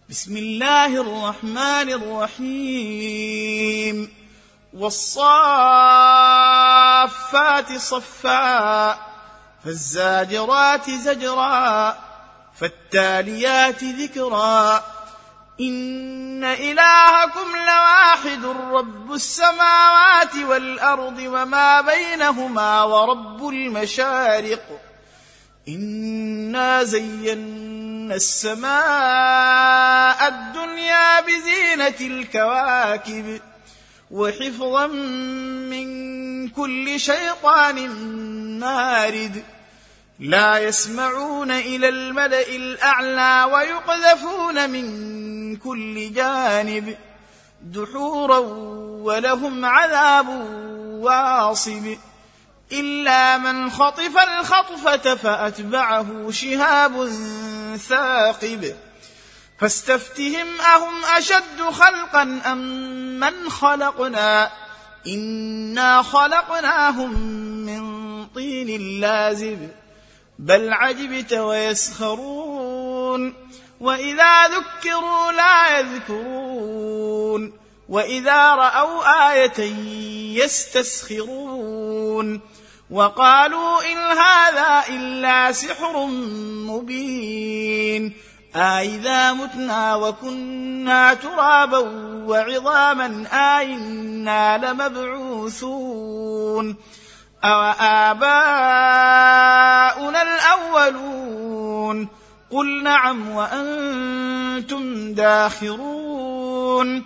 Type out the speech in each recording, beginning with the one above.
بسم الله الرحمن الرحيم والصافات صفا فالزاجرات زجرا فالتاليات ذكرا إن إلهكم لواحد رب السماوات والأرض وما بينهما ورب المشارق إنا زينا السماء الدنيا بزينة الكواكب وحفظا من كل شيطان مارد لا يسمعون إلى الملأ الأعلى ويقذفون من كل جانب دحورا ولهم عذاب واصب إلا من خطف الخطفة فأتبعه شهاب ثاقب فاستفتهم أهم أشد خلقا أم من خلقنا إنا خلقناهم من طين لازب بل عجبت ويسخرون وإذا ذكروا لا يذكرون وإذا رأوا آية يستسخرون وقالوا إن هذا إلا سحر مبين أإذا متنا وكنا ترابا وعظاما أإنا لمبعوثون أوآباؤنا الأولون قل نعم وأنتم داخرون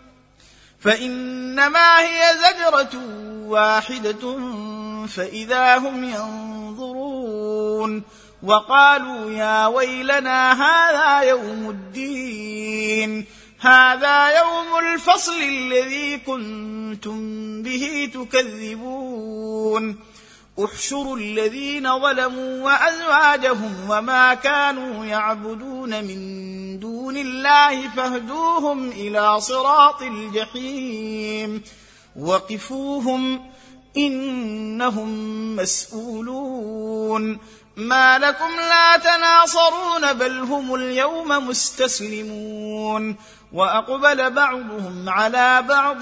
فإنما هي زجرة واحدة فإذا هم ينظرون وقالوا يا ويلنا هذا يوم الدين هذا يوم الفصل الذي كنتم به تكذبون احشروا الذين ظلموا وأزواجهم وما كانوا يعبدون من دون الله فاهدوهم إلى صراط الجحيم وقفوهم إنهم مسؤولون ما لكم لا تناصرون بل هم اليوم مستسلمون وأقبل بعضهم على بعض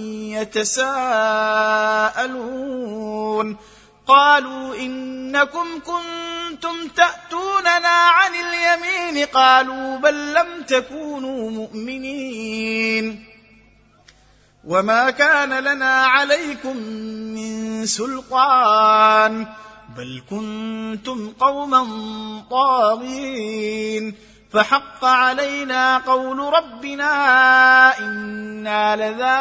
يتساءلون قالوا إنكم كنتم تأتوننا عن اليمين قالوا بل لم تكونوا مؤمنين وما كان لنا عليكم من سلطان بل كنتم قوما طاغين فحق علينا قول ربنا إنا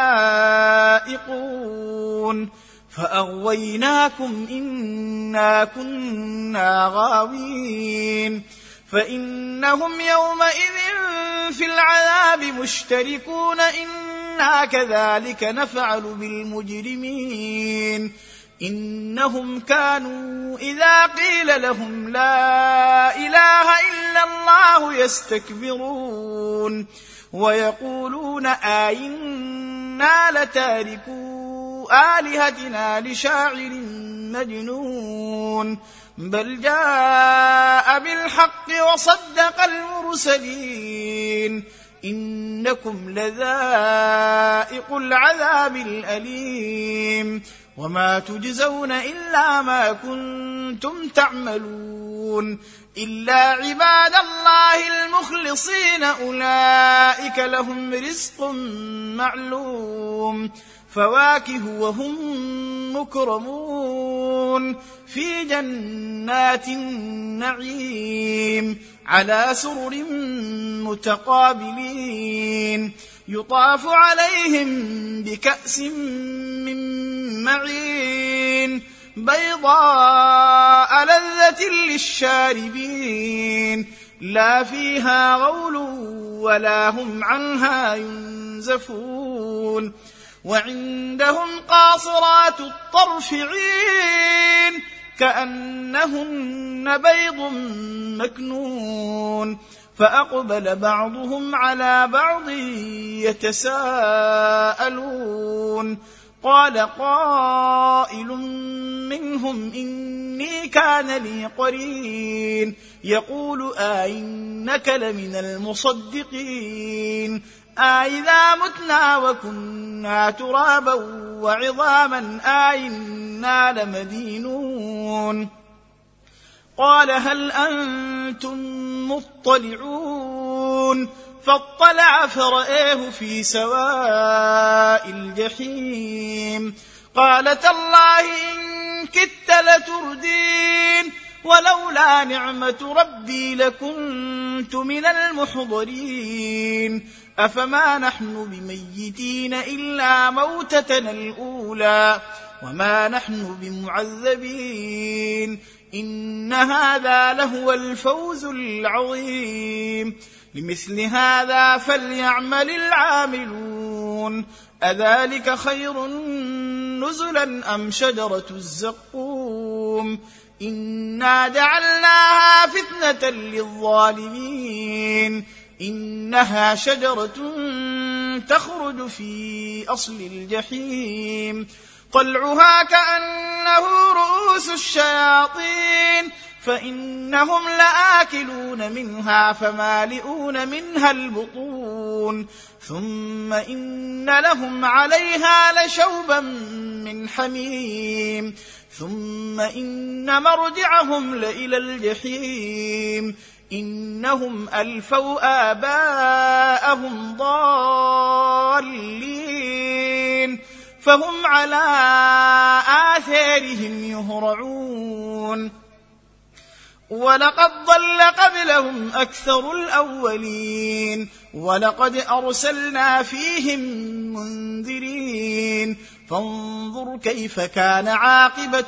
لذائقون فأغويناكم إنا كنا غاوين فإنهم يومئذ في العذاب مشتركون إنا كذلك نفعل بالمجرمين إنهم كانوا إذا قيل لهم لا إله إلا الله يستكبرون ويقولون أئنا لتاركو آلهتنا لشاعر مجنون بل جاء بالحق وصدق المرسلين إنكم لذائق العذاب الأليم وما تجزون إلا ما كنتم تعملون إلا عباد الله المخلصين أولئك لهم رزق معلوم فواكه وهم مكرمون في جنات النعيم على سرر متقابلين يطاف عليهم بكأس من معين بيضاء لذة للشاربين لا فيها غول ولا هم عنها ينزفون وعندهم قاصرات الطرف عين كأنهن بيض مكنون فأقبل بعضهم على بعض يتساءلون قال قائل منهم إني كان لي قرين يقول أئنك لمن المصدقين أئذا متنا وكنا ترابا وعظاما أئنا لمدينون قال هل أنتم مطلعون فاطلع فرآه في سواء الجحيم قال تالله إن كدت لتردين ولولا نعمة ربي لكنت من المحضرين أفما نحن بميتين إلا موتتنا الأولى وما نحن بمعذبين إن هذا لهو الفوز العظيم لمثل هذا فليعمل العاملون أذلك خير نزلا أم شجرة الزقوم إنا جعلناها فتنة للظالمين إنها شجرة تخرج في أصل الجحيم طلعها كأنه رؤوس الشياطين فإنهم لآكلون منها فمالئون منها البطون ثم إن لهم عليها لشوبا من حميم ثم إن مرجعهم لإلى الجحيم إنهم ألفوا آباءهم ضالين فهم على آثارهم يهرعون ولقد ضل قبلهم أكثر الأولين ولقد أرسلنا فيهم منذرين فانظر كيف كان عاقبة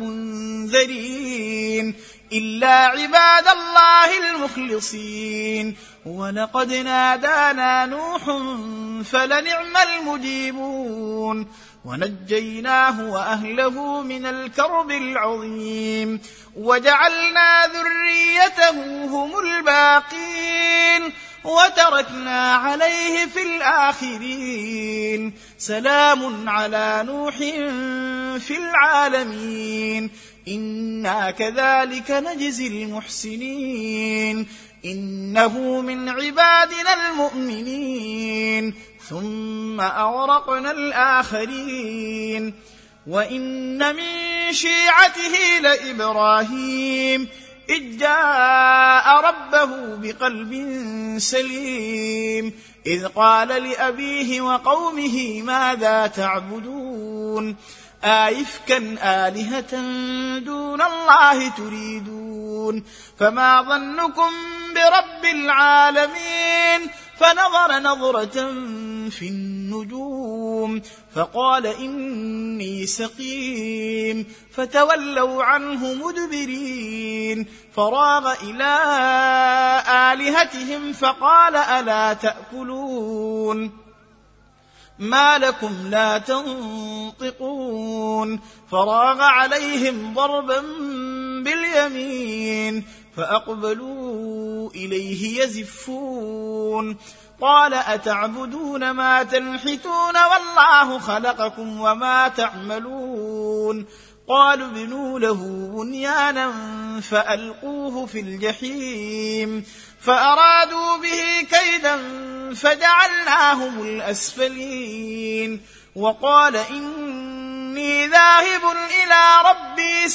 المنذرين إلا عباد الله المخلصين ولقد نادانا نوح فلنعم المجيبون ونجيناه وأهله من الكرب العظيم وجعلنا ذريته هم الباقين وتركنا عليه في الآخرين سلام على نوح في العالمين إنا كذلك نجزي المحسنين إنه من عبادنا المؤمنين ثم أغرقنا الآخرين وإن من شيعته لإبراهيم إذ جاء ربه بقلب سليم إذ قال لأبيه وقومه ماذا تعبدون آئفكا آلهة دون الله تريدون فما ظنكم برب العالمين فنظر نظرة في النجوم فقال إني سقيم فتولوا عنه مدبرين فراغ إلى آلهتهم فقال ألا تأكلون ما لكم لا تنطقون فراغ عليهم ضربا باليمين فأقبلوا إليه يزفون قال أتعبدون ما تنحتون والله خلقكم وما تعملون قالوا ابنوا له بنيانا فألقوه في الجحيم فأرادوا به كيدا فجعلناهم الأسفلين وقال إني ذاهب إلى ربي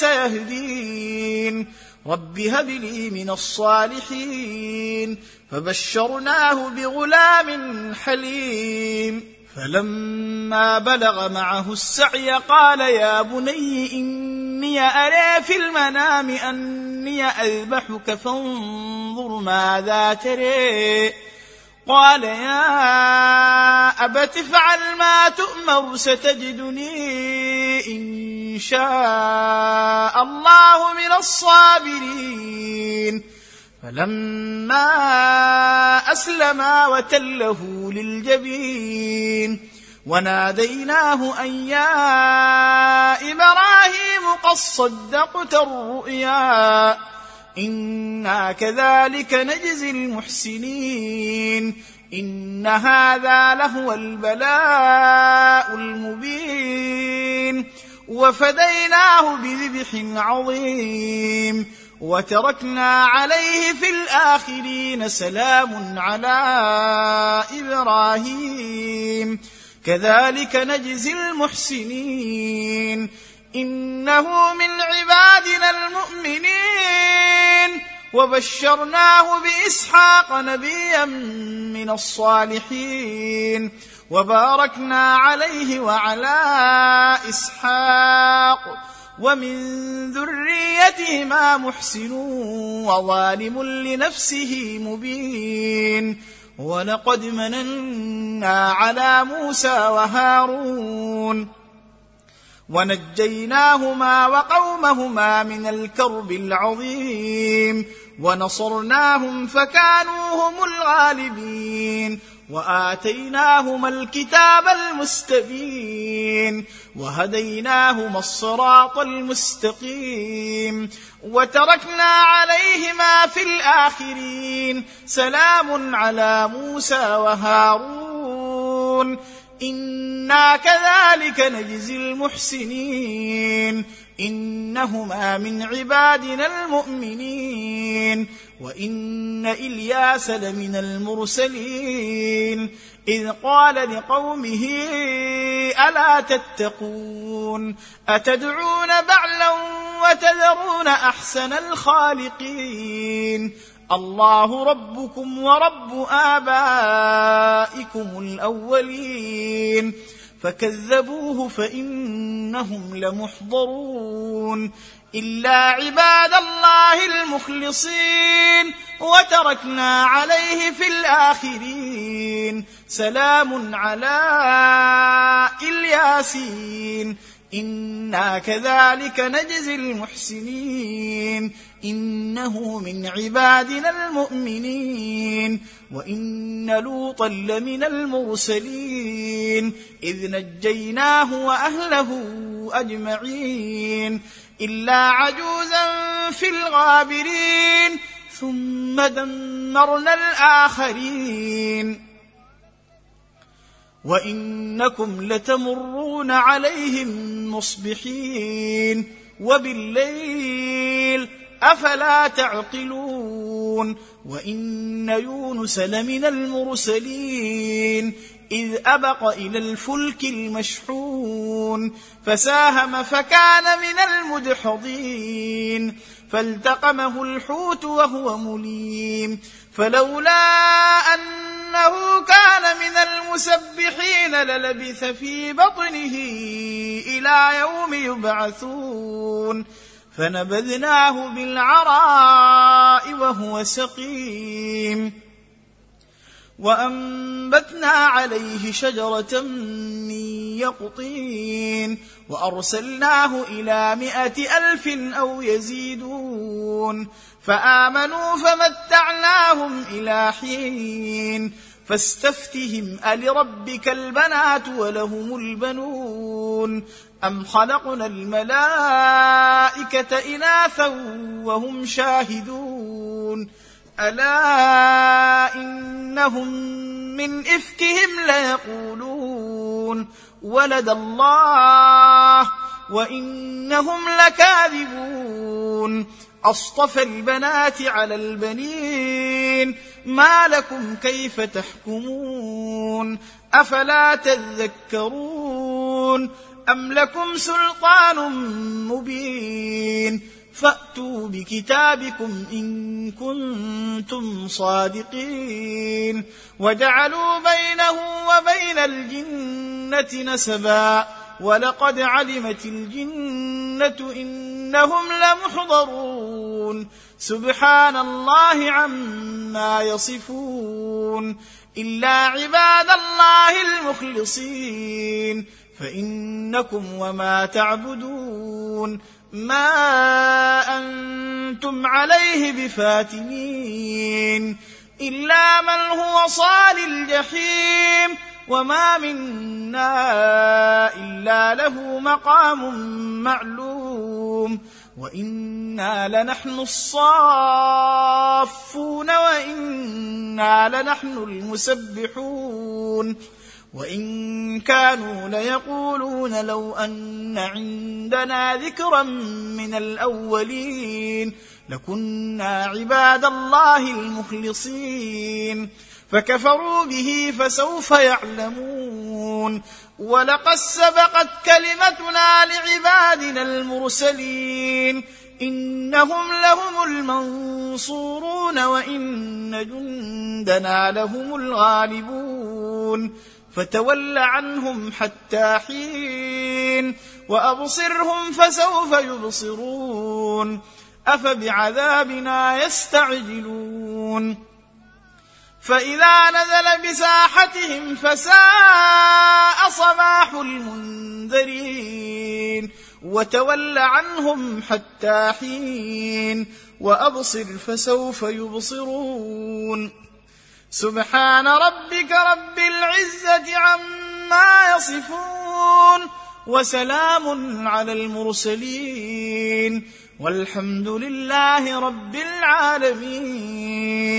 سيهدين رب هب لي من الصالحين فبشرناه بغلام حليم فلما بلغ معه السعي قال يا بني إني أرى في المنام أني أذبحك فانظر ماذا ترى قال يا أبت افعل ما تؤمر ستجدني إن شاء الله من الصابرين فلما أسلما وتله للجبين وناديناه أن يا إبراهيم قد صدقت الرؤيا إنا كذلك نجزي المحسنين إن هذا لهو البلاء المبين وفديناه بذبح عظيم وتركنا عليه في الآخرين سلام على إبراهيم كذلك نجزي المحسنين إنه من عبادنا المؤمنين وبشرناه بإسحاق نبيا من الصالحين وباركنا عليه وعلى إسحاق ومن ذريتهما محسن وظالم لنفسه مبين ولقد مننا على موسى وهارون ونجيناهما وقومهما من الكرب العظيم ونصرناهم فكانوا هم الغالبين وآتيناهما الكتاب المستبين وهديناهما الصراط المستقيم وتركنا عليهما في الآخرين سلام على موسى وهارون إنا كذلك نجزي المحسنين إنهما من عبادنا المؤمنين وإن إلياس لمن المرسلين إذ قال لقومه ألا تتقون أتدعون بعلا وتذرون أحسن الخالقين الله ربكم ورب آبائكم الأولين فكذبوه فإنهم لمحضرون إلا عباد الله المخلصين وتركنا عليه في الآخرين سلام على الياسين إنا كذلك نجزي المحسنين إنه من عبادنا المؤمنين وإن لوطا لمن المرسلين إذ نجيناه وأهله أجمعين إلا عجوزا في الغابرين ثم دمرنا الآخرين وإنكم لتمرون عليهم مصبحين وبالليل أفلا تعقلون وإن يونس لمن المرسلين إذ أبق إلى الفلك المشحون فساهم فكان من المدحضين فالتقمه الحوت وهو مليم فلولا أنه كان من المسبحين للبث في بطنه إلى يوم يبعثون فنبذناه بالعراء وهو سقيم وأنبتنا عليه شجرة من يقطين وأرسلناه إلى 100,000 أو يزيدون فآمنوا فمتعناهم إلى حين فاستفتهم ألربك البنات ولهم البنون أم خلقنا الملائكة إناثا وهم شاهدون ألا إنهم من إفكهم ليقولون ولد الله وإنهم لكاذبون أصطفى البنات على البنين ما لكم كيف تحكمون أفلا تذكرون أم لكم سلطان مبين فأتوا بكتابكم إن كنتم صادقين وجعلوا بينه وبين الجنة نسبا ولقد علمت الجنة إنهم لمحضرون سبحان الله عما يصفون إلا عباد الله المخلصين فإنكم وما تعبدون ما أنتم عليه بفاتنين إلا من هو صال الجحيم وما منا إلا له مقام معلوم وإنا لنحن الصافون وإنا لنحن المسبحون يعملون وإن كانوا ليقولون لو أن عندنا ذكرا من الأولين لكنا عباد الله المخلصين فكفروا به فسوف يعلمون ولقد سبقت كلمتنا لعبادنا المرسلين إنهم لهم المنصورون وإن جندنا لهم الغالبون فتول عنهم حتى حين وأبصرهم فسوف يبصرون أفبعذابنا يستعجلون فإذا نزل بساحتهم فساء صباح المنذرين وتول عنهم حتى حين وأبصر فسوف يبصرون سبحان ربك رب العزة عما يصفون وسلام على المرسلين والحمد لله رب العالمين.